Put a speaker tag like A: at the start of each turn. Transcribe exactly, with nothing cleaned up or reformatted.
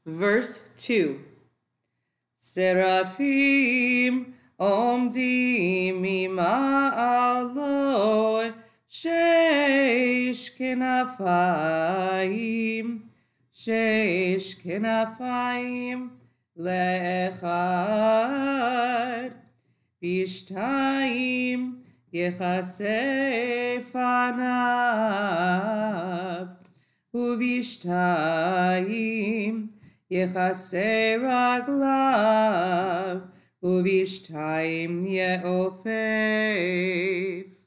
A: Verse two. Seraphim omdim mima'aloi sheish kenafayim sheish kenafayim le'echad v'shtayim yechasei fanav uv'shtayim יחסי רגליו, ובשתיים יעופף.